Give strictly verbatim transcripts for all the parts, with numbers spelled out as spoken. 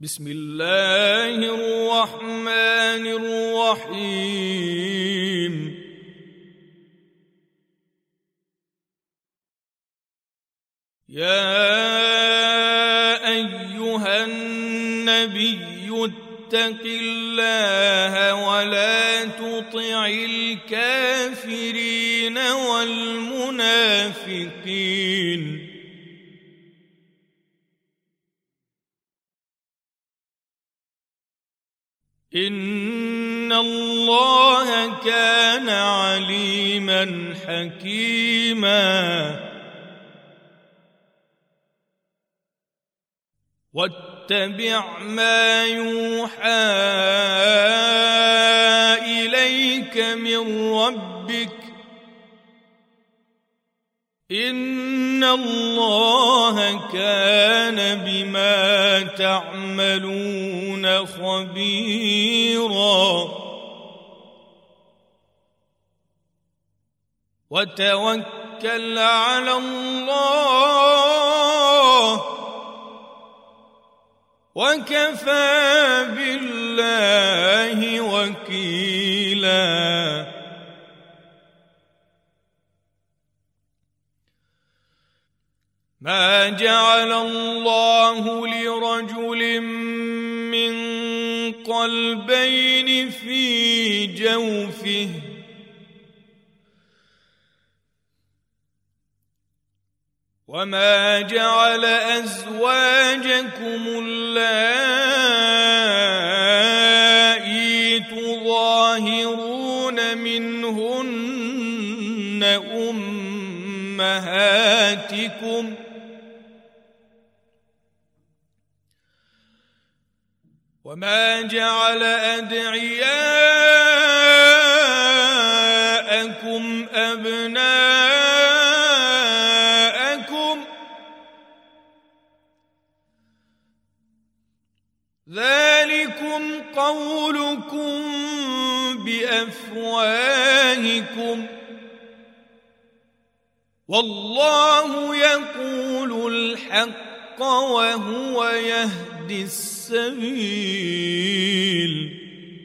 بسم الله الرحمن الرحيم يا أيها النبي اتق الله ولا تطع الكافرين والمنافقين إن الله كان عليما حكيما واتبع ما يوحى إليك من ربك إن الله كان بما تعملون خبيرا وتوكل على الله وكفى بالله وكيلا ما جعل الله لرجل من قلبين في جوفه وما جعل أزواجكم اللائي تظاهرون منهن أمهاتكم وما جعل أدعياءكم أبناءكم ذلكم قولكم بأفواهكم والله يقول الحق وهو يهدي السبيل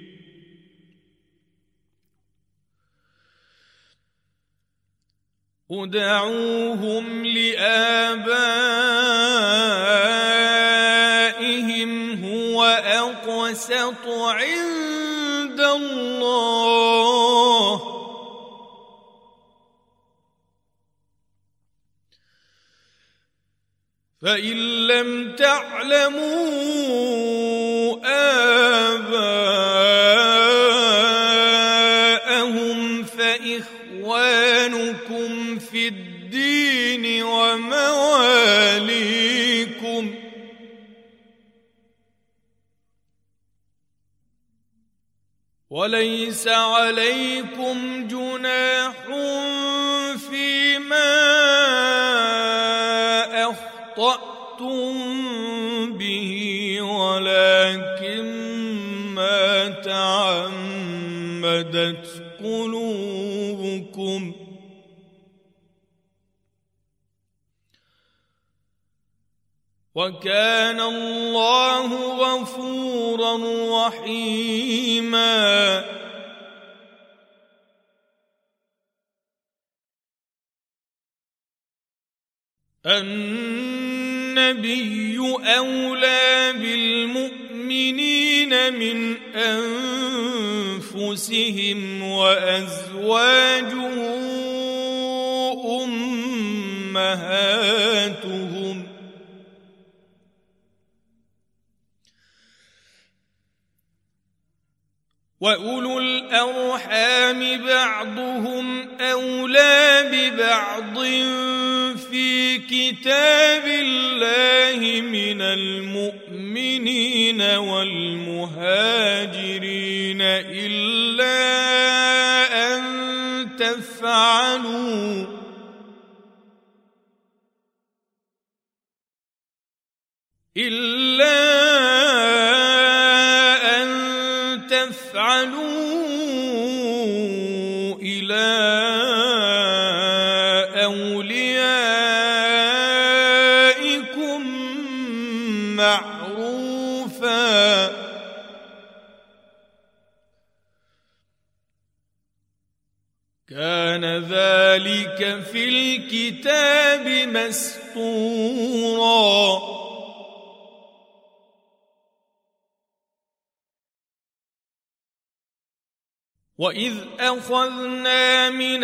ادعوهم لآبائهم هو أقسط عند الله فإن لم تعلموا آباءهم فإخوانكم في الدين ومواليكم وليس عليكم جناح فيما أخطأتم به ولكن ما تعمدت قلوبكم وكان الله غفورا رحيما النبي أولى بالمؤمنين من أنفسهم وأزواجه أمهاتهم وأولو الأرحام بعضهم أولى ببعض في كتاب الله من المؤمنين والمهاجرين إلا أن تفعلوا إلا أن تفعلوا إلى أوليائكم معروفا مصفوفا كان ذلك في الكتاب مسطورا وإذ أخذنا من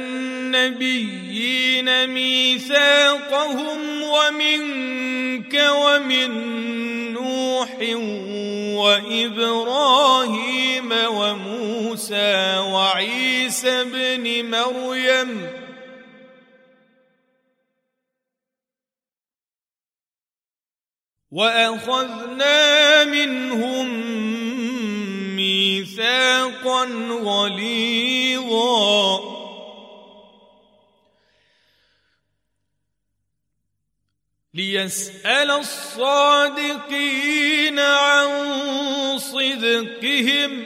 النبيين ميثاقهم ومنك ومن نوح وإبراهيم وموسى وعيسى ابن مريم وأخذنا منهم ميثاقا غليظا ليسأل الصادقين عن صدقهم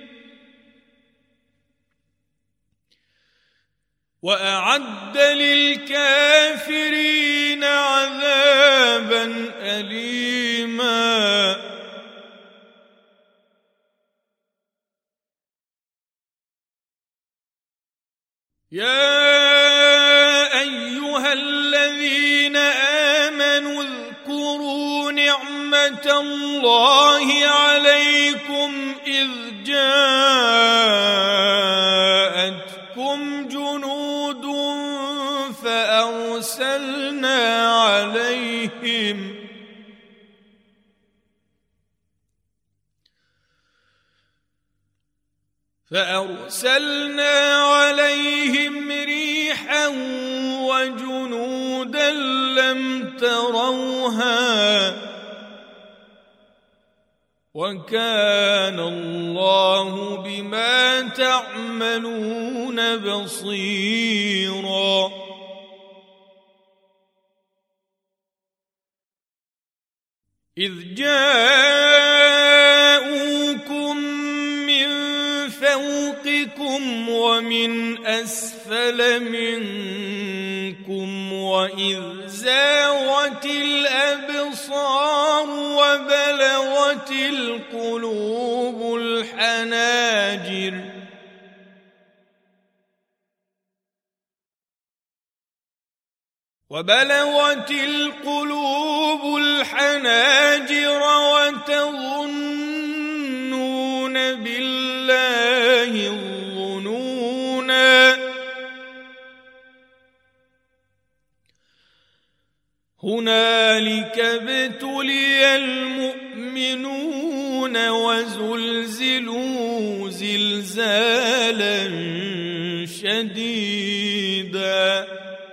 وأعد للكافرين عذابا أليما يا أيها الذين آمنوا اذكروا نعمة الله عليكم إذ جاءتكم جنود فأرسلنا عليهم فأرسلنا عليهم ريحا وجنودا لم تروها وكان الله بما تعملون بصيرا إذ جاءوكم من فوقكم ومن أسفل منكم وإذ زاغت الأبصار وبلغت القلوب الحناجر وبلغت القلوب الحناجر وتظنون بالله الظنونا هنالك ابتلي المؤمنون وزلزلوا زلزالا شديدا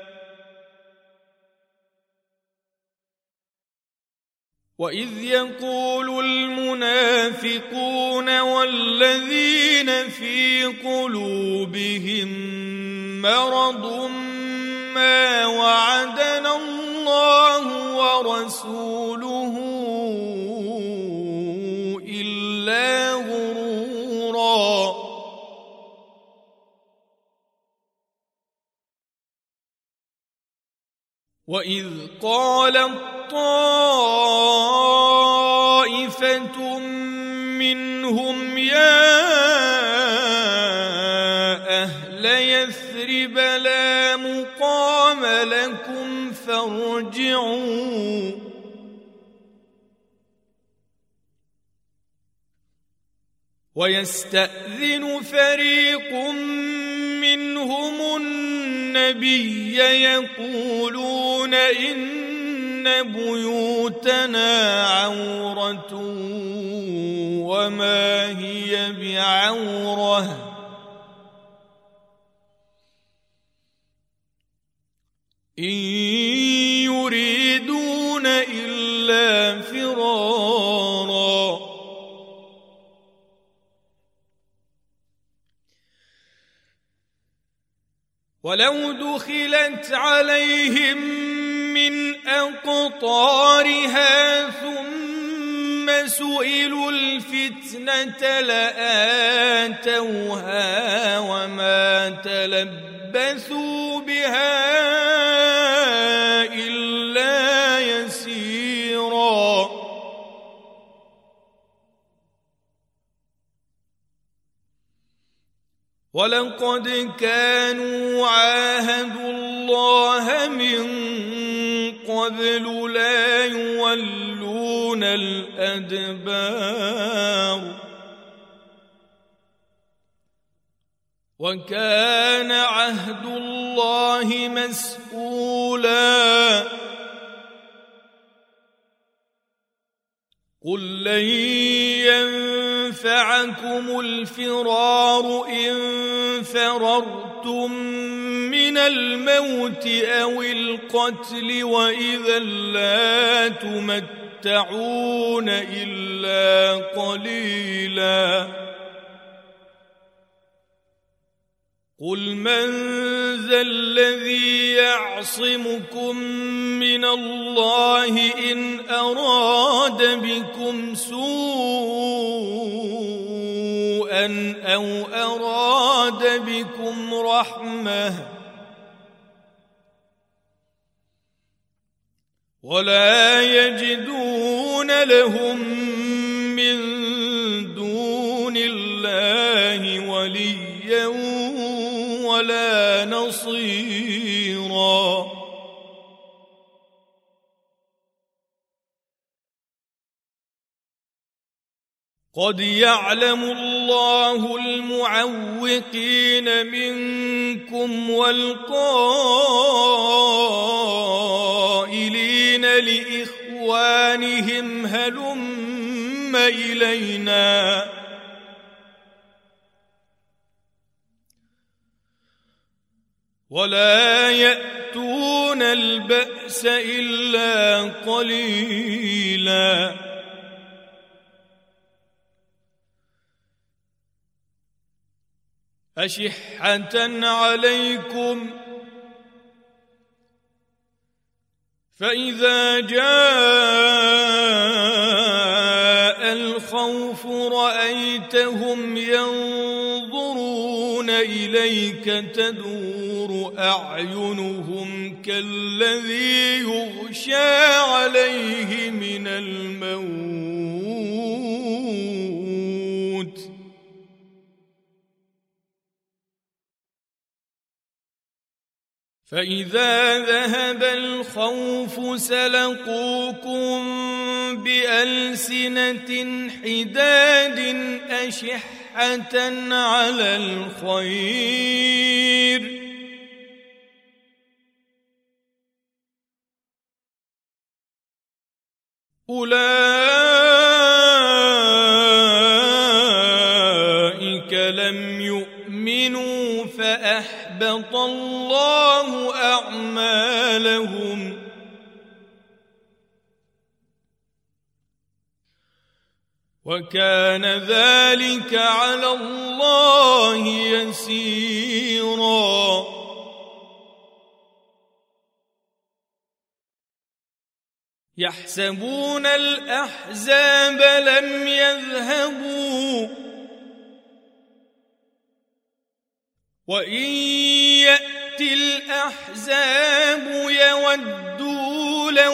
وإذ يقول المنافقون والذين في قلوبهم مرض ما وعدنا الله ورسوله إلا غرورا وإذ قالت طائفة منهم يا أهل يثرب لا مقام لكم فارجعوا ويستأذن فريق منهم النبي يقولون إن بيوتنا عورة وما هي بعورة إن يريدون إلا فرارا ولو دخلت عليهم من أقطارها ثم سئلوا الفتنة لآتوها وما تلبثوا بها إلا يسيرا ولقد كانوا عاهدوا الله من قبل لا يولون الأدبار وكان عهد الله مسؤولا قل لن ينفعكم الفرار إن فررتم من الموت أو القتل وإذا لا تمتعون إلا قليلا قل من ذا الذي يعصمكم من الله إن أراد بكم سوءا أو أراد بكم رحمة ولا يجدون لهم من دون الله وليا ولا نصيرا قد يعلم الله المعوقين منكم والقائلين لإخوانهم هلم إلينا ولا يأتون البأس إلا قليلا أشحة عليكم فإذا جاء الخوف رأيتهم ينظرون إليك تدور أعينهم كالذي يغشى عليه من الموت فإذا ذهب الخوف سلقوكم بألسنة حداد أشحة على الخير أولئك لم يؤمنوا فأحبط الله أعمالهم وكان ذلك على الله يسيرا يحسبون الأحزاب لم يذهبوا وإن يأتي الأحزاب يودوا لو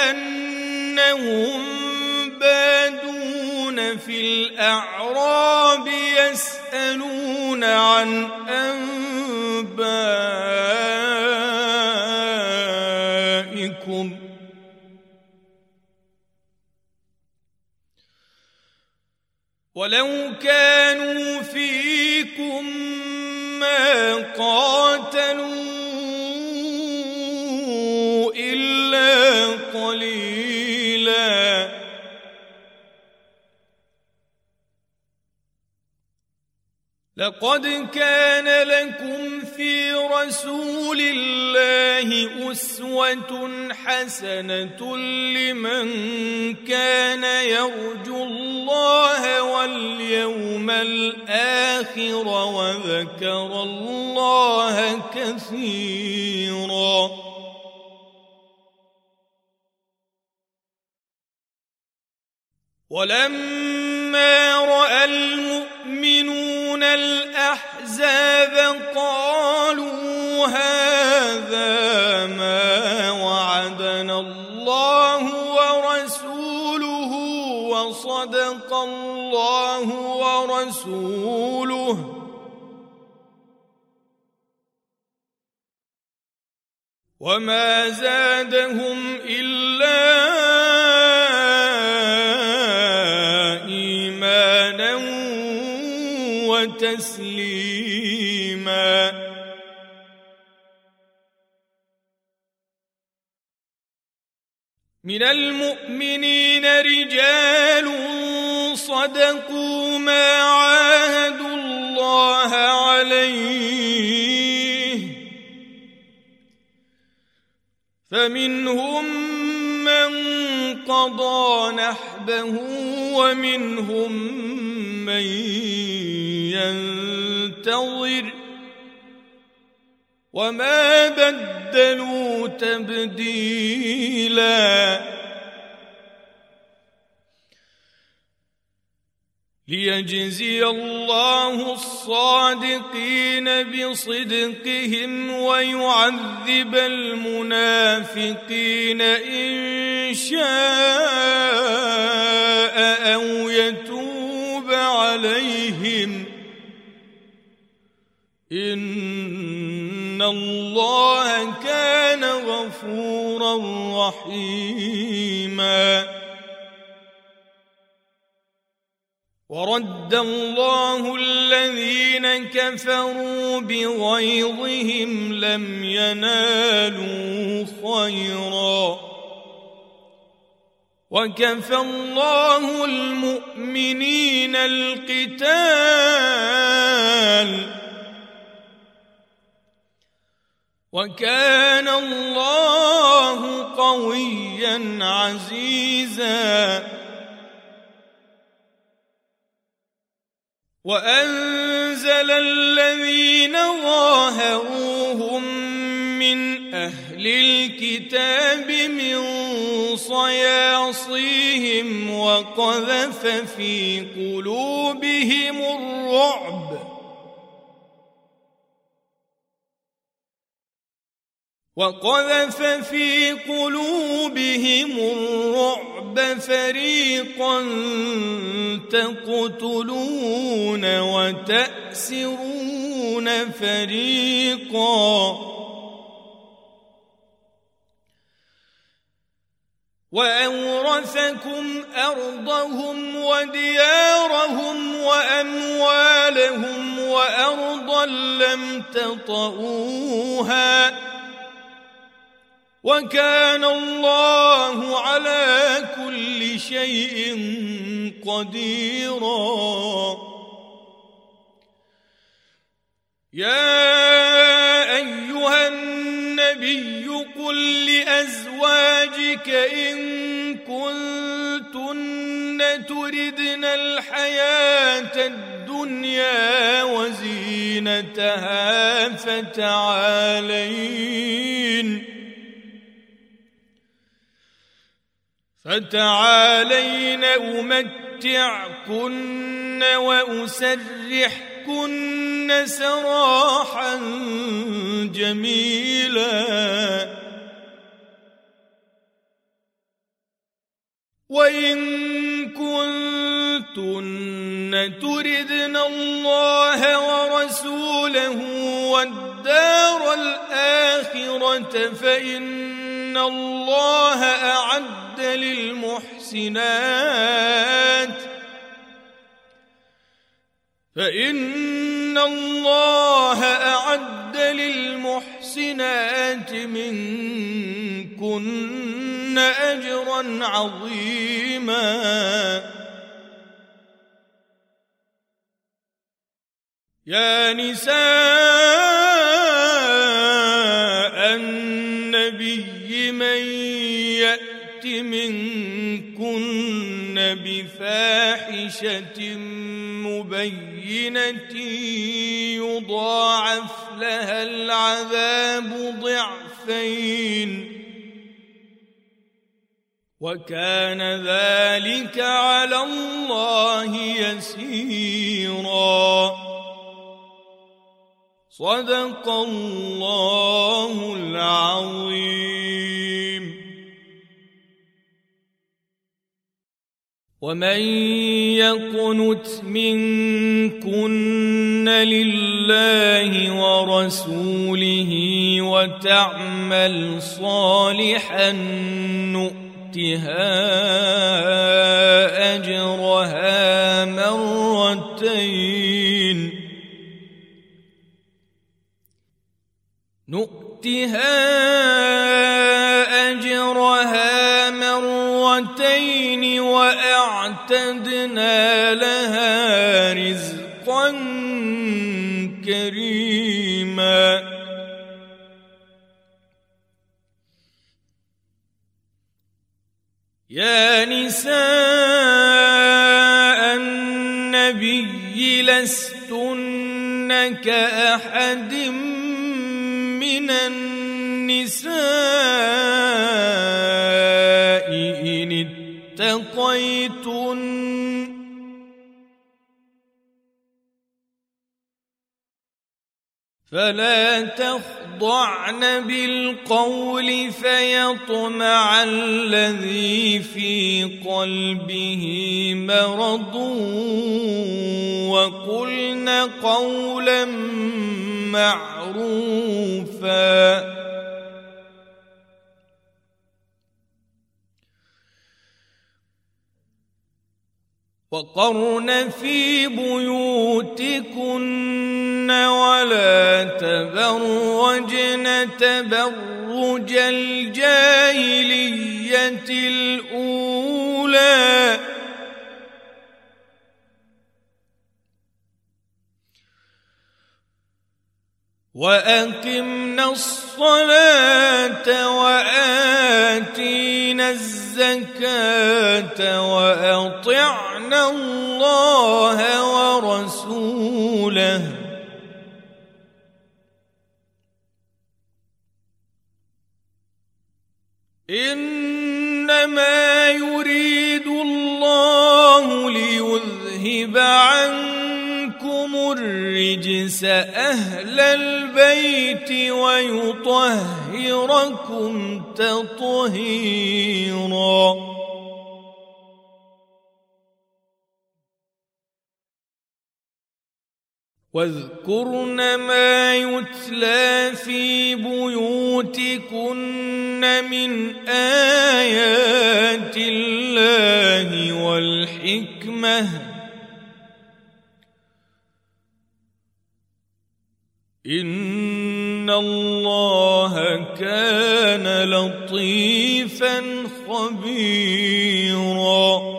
أنهم بادون في الأعراب يسألون عن أنبائكم ولو كانوا فيكم ما قاتلوا إلا قليلا لقد كان لكم في رسول الله أسوة حسنة لمن كان يرجو الله واليوم الآخر وذكر الله كثيرا ولما رأى المؤمنون الأحزاب قالوا هذا ما وعدنا الله ورسوله وصدق الله ورسوله وما زادهم إلا إيمانا وتسليما. من المؤمنين رجال صدقوا ما عاهدوا الله عليه، فمنهم من قضى نحبه ومنهم من ينتظر وما بدلوا تبديلا. ليجزي الله الصادقين بصدقهم ويعذب المنافقين إن شاء أو يتوب عليهم، إن الله كان غفورا رحيما. ورد الله الذين كفروا بغيظهم لم ينالوا خيرا، وكفى الله المؤمنين القتال، وكان الله قويا عزيزا. وأنزل الذين ظاهروهم من أهل الكتاب من صياصيهم وقذف في قلوبهم الرعب وقذف في قلوبهم الرعب فريقا تقتلون وتأسرون فريقا، وأورثكم أرضهم وديارهم وأموالهم وأرضا لم تطئوها، وكان الله على كل شيء قديرا. يا أيها النبي قل لأزواجك إن كنتن تردن الحياة الدنيا وزينتها فتعالين فتعالين أمتعكن وأسرحكن سراحا جميلا. وإن كنتن تردن الله ورسوله والدار الآخرة فإن الله أعد للمحسنات فإن الله أعد للمحسنات منكن أجرا عظيما. يا نساء النبي من يأت منكن بفاحشة مبينة يضاعف لها العذاب ضعفين وكان ذلك على الله يسيرا. صدق الله العظيم. ومن يقنت منكن لله ورسوله وتعمل صالحا نؤتها أجرها مرتين نؤتها أجرها مرتين وأعتدنا لها رزقا كريما يا نساء النبي لستن كأحد من النساء إن اتقيتن فلا تخضعن بالقول فيطمع الذي في قلبه مرض وقلن قولا معروفا وقرن في بيوتكن ولا تبرجن تبرج الجاهلية الأولى وأقمنا الصلاة وآتينا الزكاة وأطعنا الله ورسوله إنما يريد الله ليذهب عنكم الرجس أهل البيت ويطهركم تطهيرا واذكرن ما يتلى في بيوتكن من آيات الله والحكمة إن الله كان لطيفا خبيرا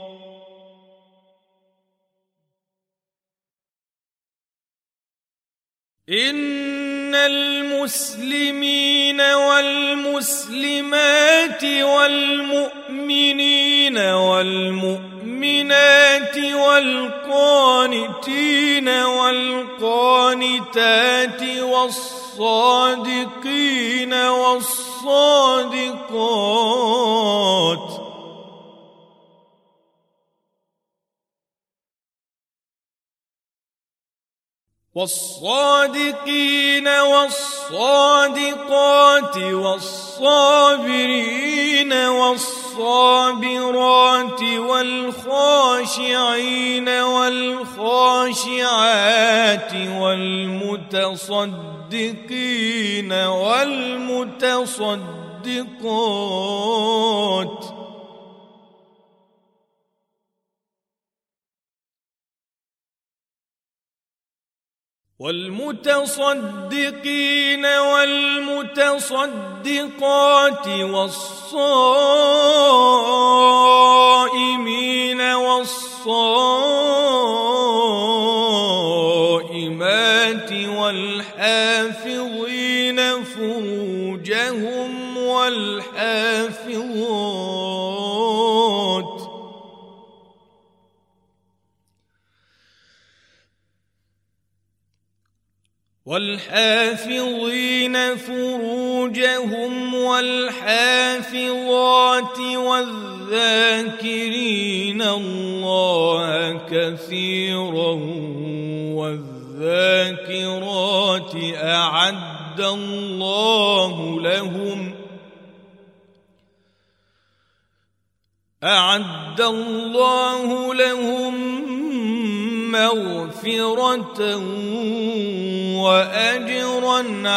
إن المسلمين والمسلمات والمؤمنين والمؤمنات والقانتين والقانتات والصادقين والصادقات والصادقين والصادقات والصابرين والصابرات والخاشعين والخاشعات والمتصدقين والمتصدقات والمتصدقين والمتصدقات والصائمين والصائمات والحافظين فروجهم والحافظات والحافظين فروجهم والحافظات والذاكرين الله كثيرا والذاكرات أعد الله لهم أعد الله لهم مغفرة وأجرا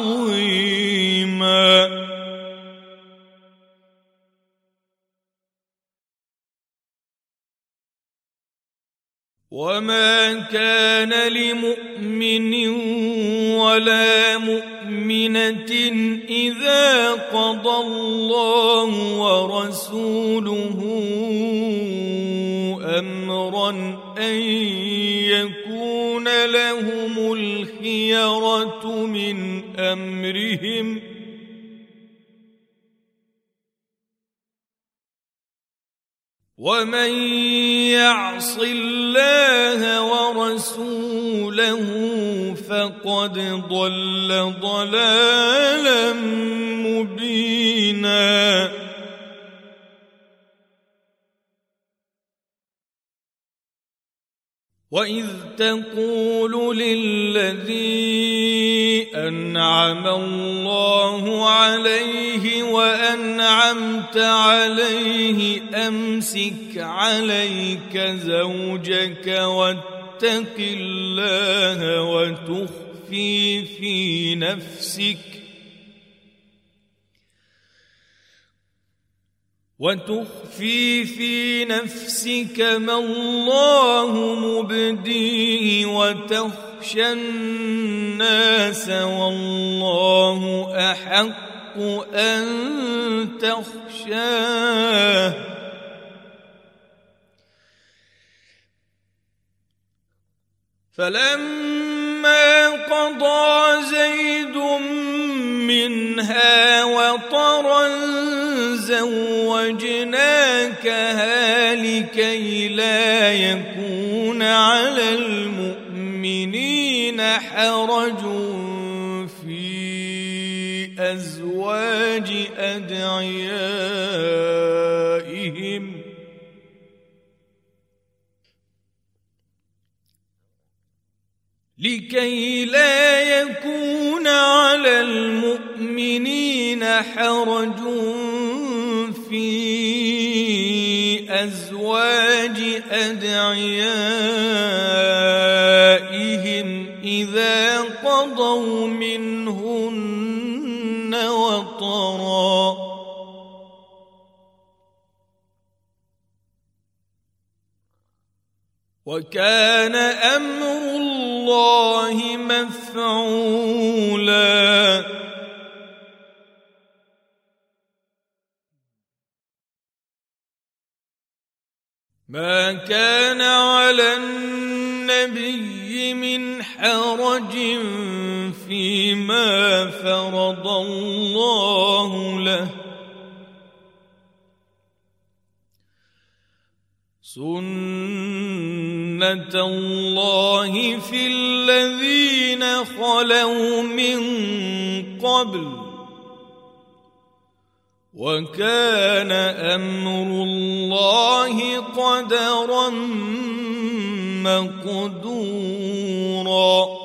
عظيما. وما كان لمؤمن ولا مؤمنة إذا قضى الله ورسوله أمرا أن يكون لهم الخيرة من أمرهم ومن يعص الله ورسوله فقد ضل ضلالا مبينا. وإذ تقول للذي أنعم الله عليه وأنعمت عليه أمسك عليك زوجك واتق الله وتخفي في نفسك وتخفي في نفسك ما الله مبديه وتخشى الناس والله أحق أن تخشاه. فلما قضى زيد منها وطرا زوجناكها لكي لا يكون على المؤمنين حرج في أزواج أدعيائهم لكي لا يكون على المؤمنين حرج في أزواج أدعيائهم إذا قضوا منهن وطرا. وكان أمر الله مفعولا. ما كان على النبي من حرج فيما فرض الله له سنة الله في الذين خلوا من قبل وكان أمر الله قدرا مقدورا.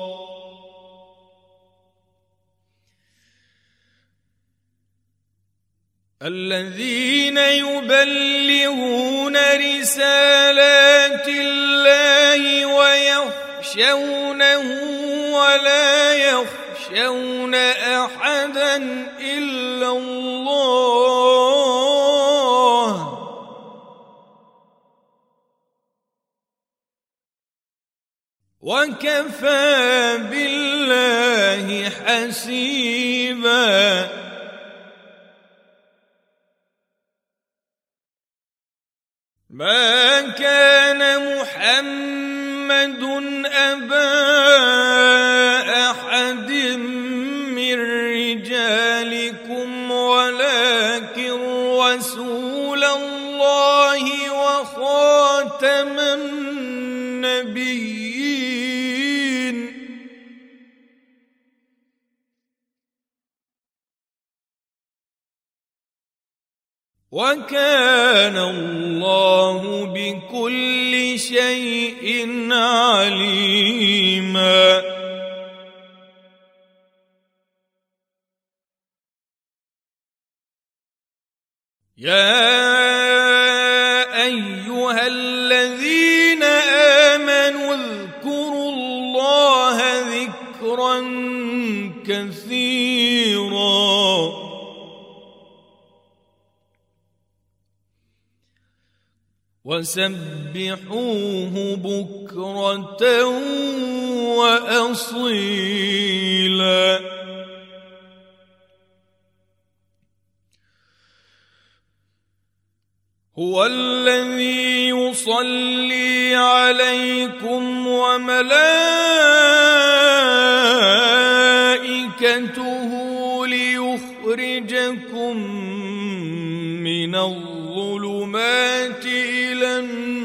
الذين يبلغون رسالات الله ويخشونه ولا يخشون أحدا إلا الله وكفى بالله حسيبا. ما كان محمد أبا أحد من رجالكم ولكن رسول الله وخاتم النبيين. وكان الله بكل شيء عليما. يا الذين آمنوا اذكروا الله ذكرا كثيرا وسبحوه بكرة وأصيلا هو الذي يصلي عليكم وملائكته ليخرجكم من الظلمات إلى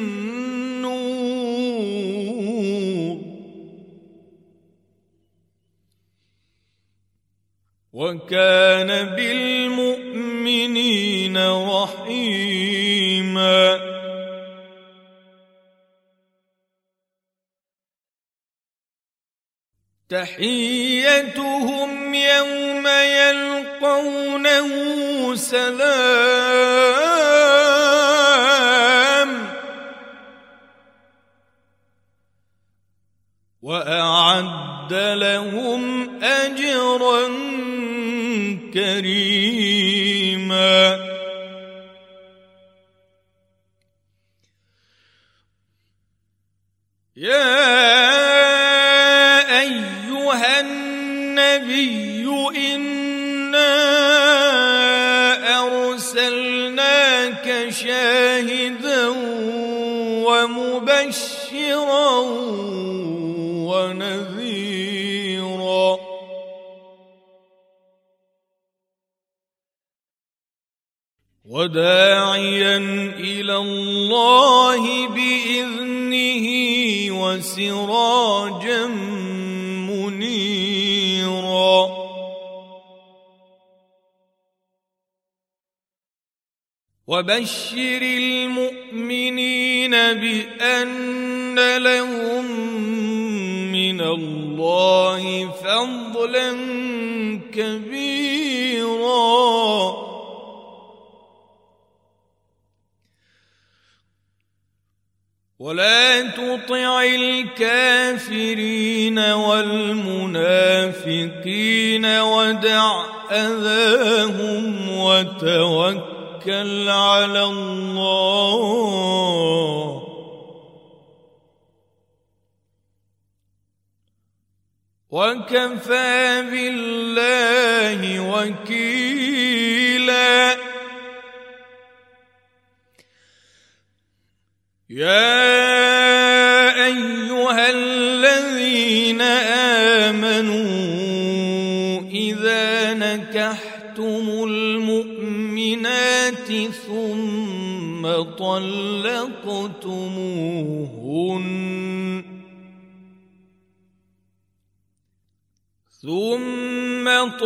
النور وكان بالمؤمنين رحيما تحيتهم يوم يلقونه سلام وأعد لهم أجرا كريما يا أيها النبي إنا أرسلناك شاهدا ومبشرا ونذيرا وداعيا إلى الله بإذنه وسراجا منيرا وبشر المؤمنين بأن لهم من الله فضلا كبيرا ولا تطع الكافرين والمنافقين ودع أذاهم وتوكل على الله وكفى بالله وكيلا يا أيها الذين آمنوا إذا نكحتم المؤمنات ثم طلقتموهن ثم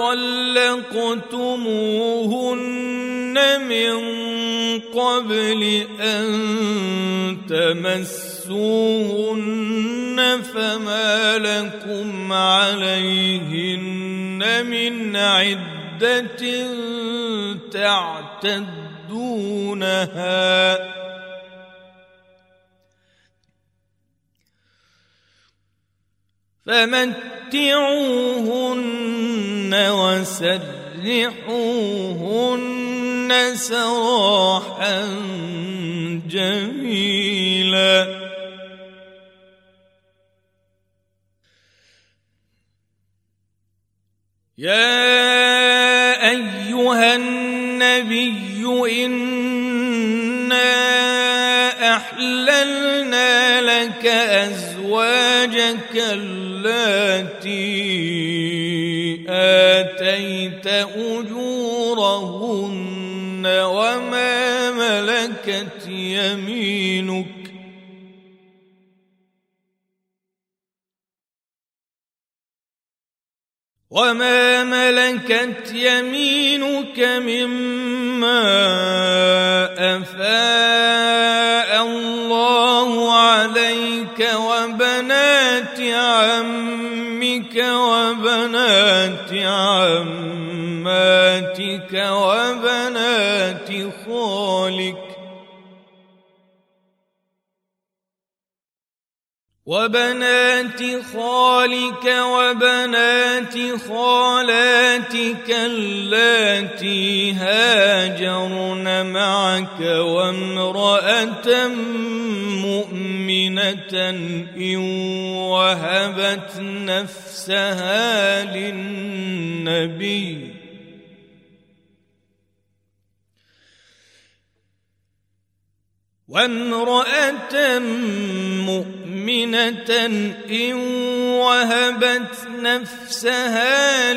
طلقتموهن من قبل أن تمسوهن فما لكم عليهن من عدة تعتدونها فمتعوهن وسرحوهن سراحا جميلا يا أيها النبي إنا أحللنا لك أزواجك اللاتي آتيت أجورهن وما ملكت يمينك وما ملكت يمينك مما أفاء الله عليك وبنات عمك وبنات عماتك وبنات خالك وبنات خالك وبنات خالاتك اللاتي هاجرن معك وامرأة مؤمنة إن وهبت نفسها للنبي وامرأة مؤمنة إن وهبت نفسها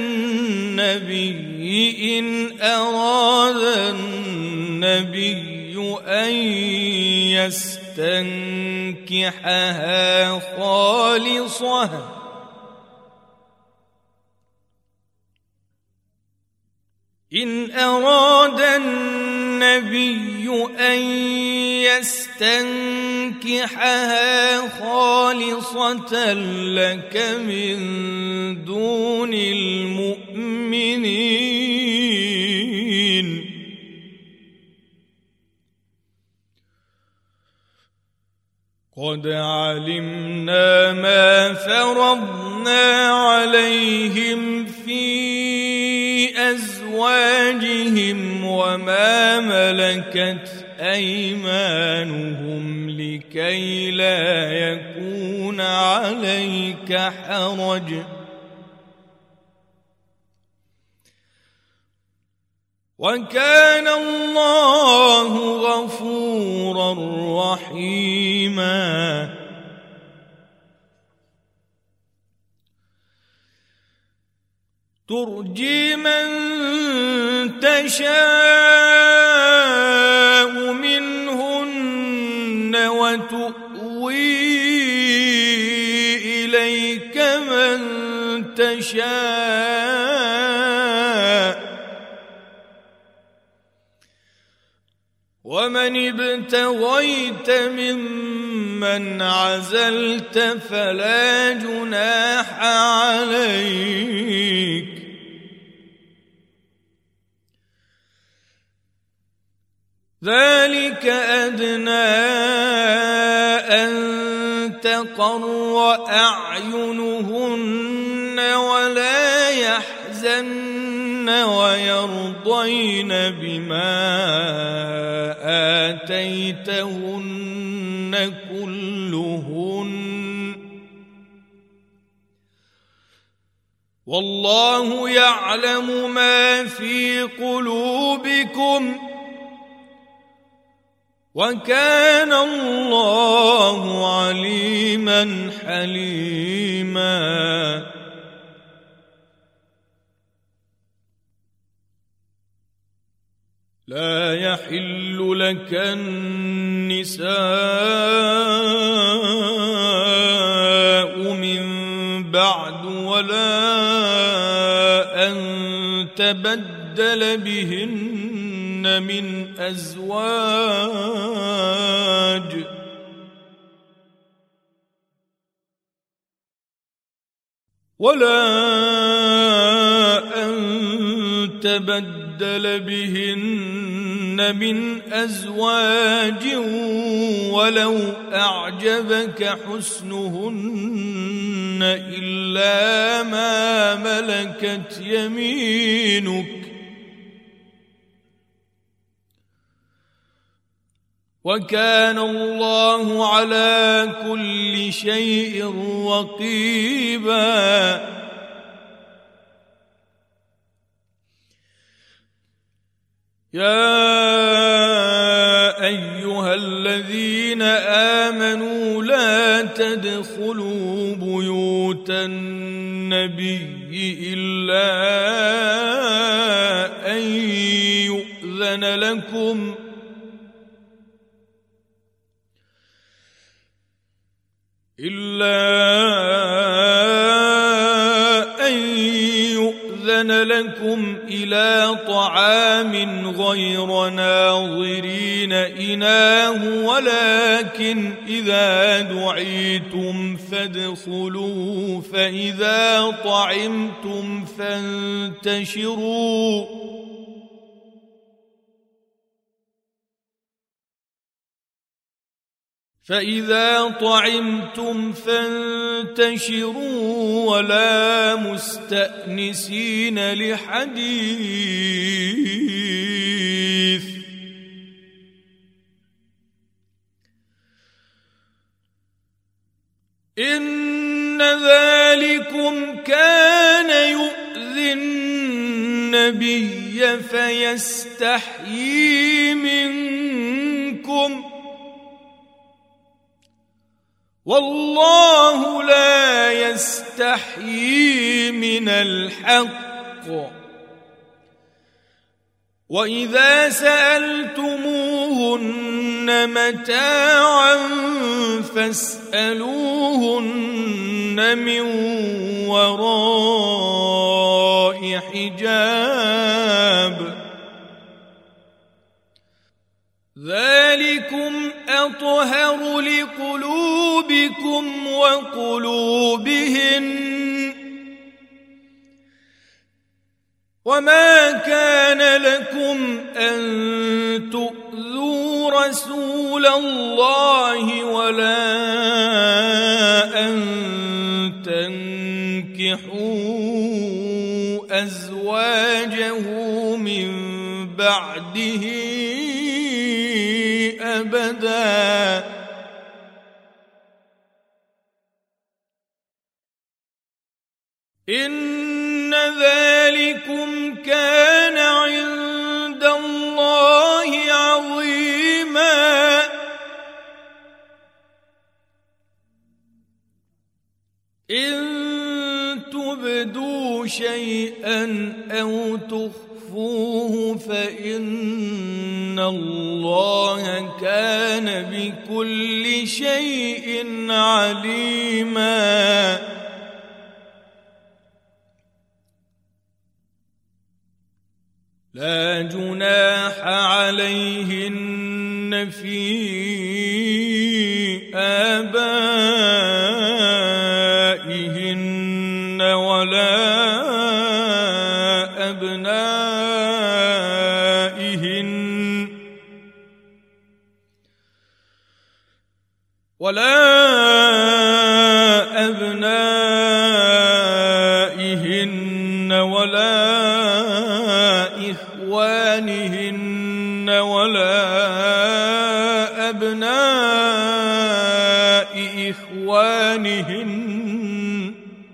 للنبي إن أراد النبي أن يستنكحها خالصة إن أراد النبي أن يستنكحها خالصة لك من دون المؤمنين قد علمنا ما فرضنا عليهم في أزواجهم وما ملكت أيمانهم لكي لا يكون عليك حرج وكان الله غفورا رحيما ترجي من تشاء منهن وتؤوي إليك من تشاء ومن ابتغيت ممن عزلت فلا جناح عليك ذلك أدنى أن تقر أعينهن ولا يحزن ويرضين بما آتيتهن كلهن والله يعلم ما في قلوبكم وكان الله عليما حليما لا يحل لك النساء من بعد ولا أن تبدل بهن من أزواج ولا أن تبدل بهن من أزواج ولو أعجبك حسنهن إلا ما ملكت يمينك وكان الله على كل شيء رقيبا يا أيها الذين آمنوا لا تدخلوا بيوت النبي إلا أن يؤذن لكم إلا أن يؤذن لكم إلى طعام غير ناظرين إناه ولكن إذا دعيتم فادخلوا فإذا طعمتم فانتشروا فإذا طعمتم فانتشروا ولا مستأنسين لحديث إن ذلكم كان يؤذي النبي فيستحيي منكم والله لا يستحيي من الحق وإذا سألتموهن متاعا فاسألوهن من وراء حجاب ذلكم أطهر لقلوبكم وقلوبهن وما كان لكم أن تؤذوا رسول الله ولا أن تنكحوا أزواجه من بعده أبدا إن ذلكم كان عند الله عظيما إن تبدوا شيئا أو تخفوه فإن الله كان بكل شيء عليما لا جناح عليهن في آبائهن ولا أبنائهن ولا أبنائهن ولا إخوانهن ولا أبناء إخوانهن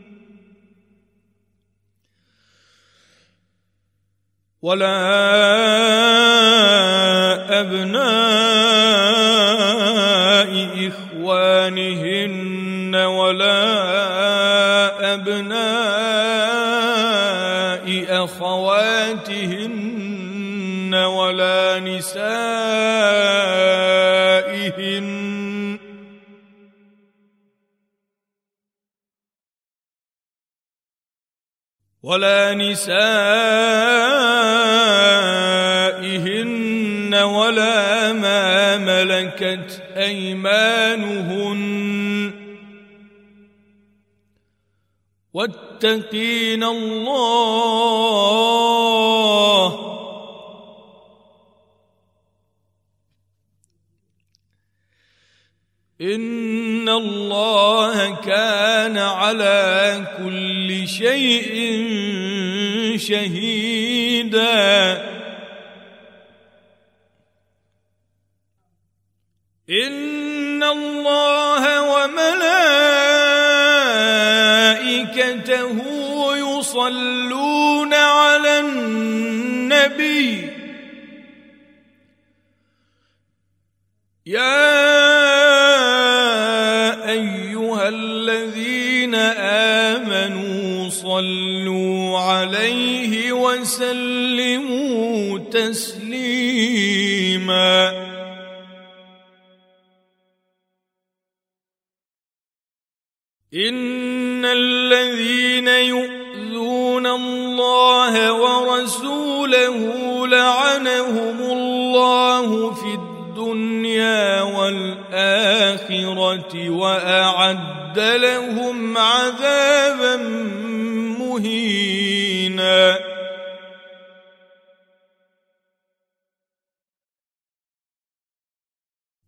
ولا أبناء إخوانهن ولا أبناء أخواتهن ولا نسائهن ولا نسائهن ولا ما ملكت أيمانهن واتقين الله إن الله كان على كل شيء شهيدا إن الله وملائكته يصلون على النبي يا أيها الذين آمنوا صلوا عليه وسلموا تسليما إن الذين يؤذون الله ورسوله لعنهم الله في الدنيا والآخرة وأعد لهم عذابا مهينا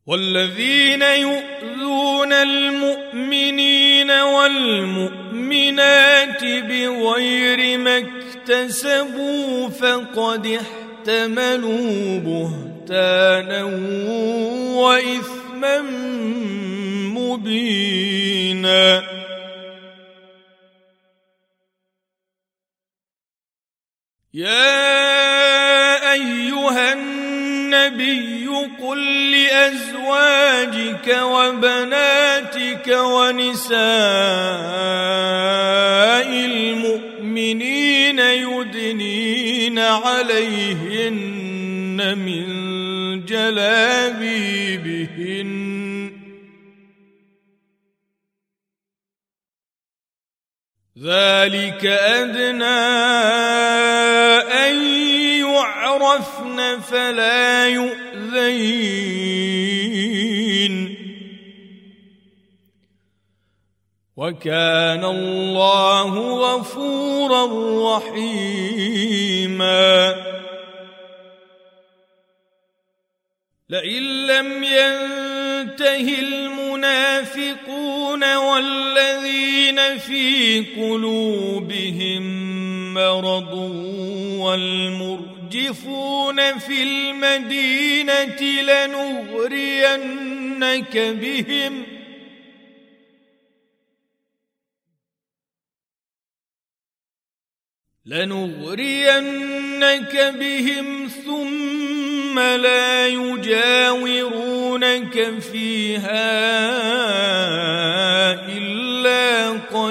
والذين يؤذون المؤمنين والمؤمنات بغير ما اكتسبوا فقد احتملوا بهتانا وإثما مبينا يا أيها النبي قل لأزواجك وبناتك ونساء المؤمنين يدنين عليهن من جلابيبهن ذلك أدنى أن يعرفن فلا يؤذين وكان الله غفورا رحيما لئن لم ينته المنافقون والذين في قلوبهم مرض والمرجفون في المدينة لنغرينك بهم لنغرينك بهم ثم لا يجاورونك فيها إلا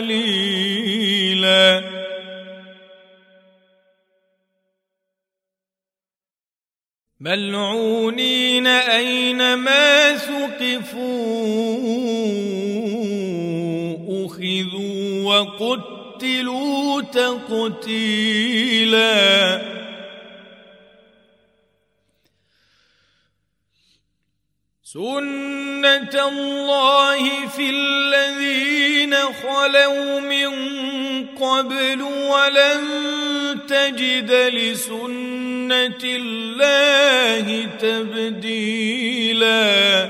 قليلا ملعونين أينما ثقفوا أخذوا وقتلوا تقتيلا سنة الله في الذين خلوا من قبل ولن تجد لسنة الله تبديلا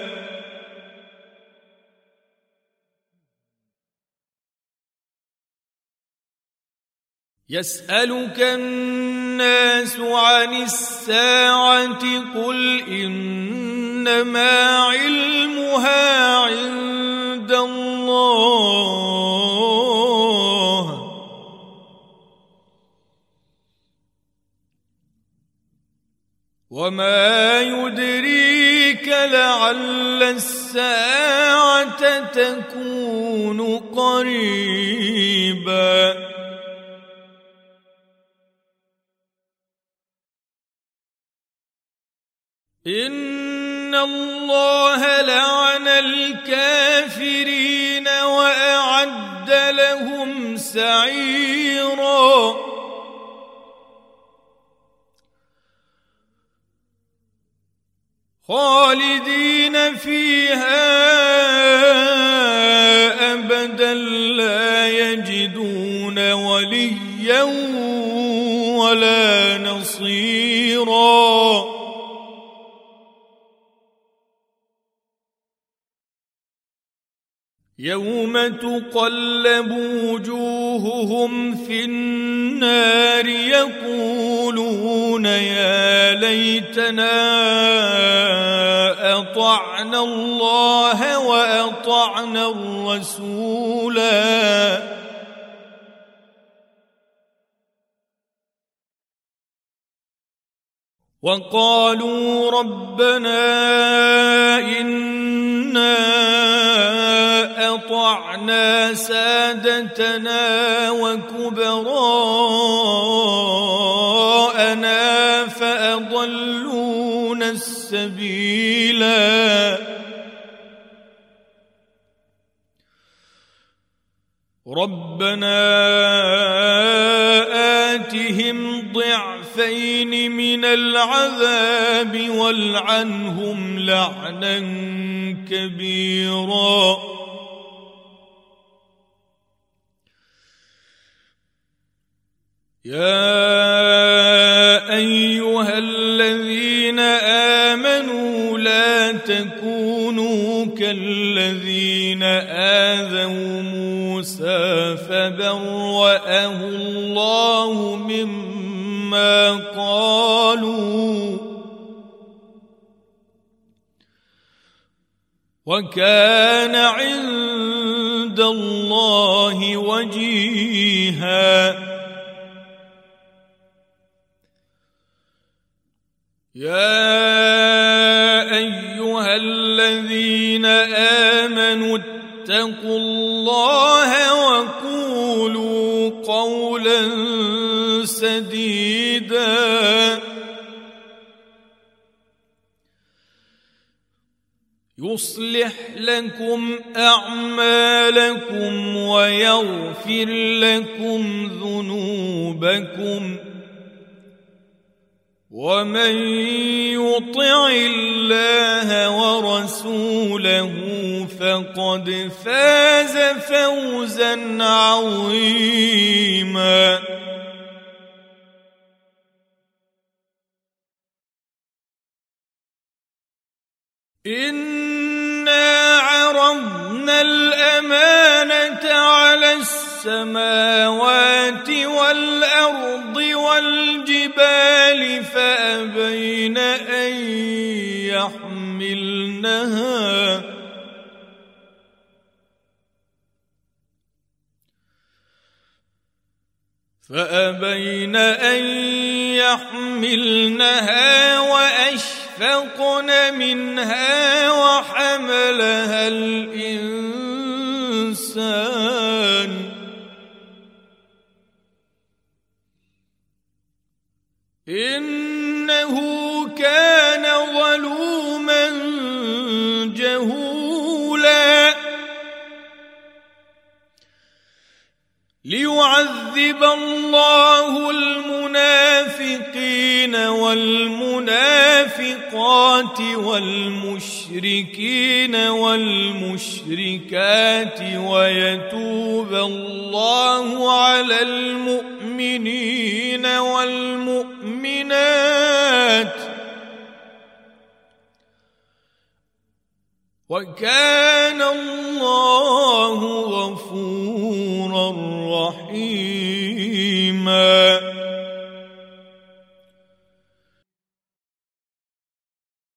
يسألك الناس عن الساعة قل إنما علمها عند الله وما يدريك لعل الساعة تكون قريبا إن الله لعن الكافرين وأعد لهم سعيرا خالدين فيها أبدا لا يجدون وليا ولا نصيرا يوم تقلب وجوههم في النار يقولون يا ليتنا أطعنا الله وأطعنا الرسولا وقالوا ربنا إنا أطعنا سادتنا وكبراءنا فأضلونا السبيلا ربنا آتهم ضعفين من العذاب والعنهم لعنا كبيرا يا أيها الذين آمنوا لا تكونوا الذين آذوا موسى فبرأه الله مما قالوا وكان عند الله وجيها. يا أيها الذين آمنوا اتقوا الله وقولوا قولا سديدا يصلح لكم أعمالكم ويغفر لكم ذنوبكم ومن يطع الله ورسوله فقد فاز فوزا عظيما. إنا عرضنا الأمانة على السماوات والأرض والجبال فأبين أن يحملنها فأبين أن يحملنها وأشفقن منها وحملها الإنسان إنه كان ظلوما جهولا. ليعذب الله المنافقين والمنافقات والمشركين والمشركات ويتوب الله على المؤمنين والمؤمنات وكان الله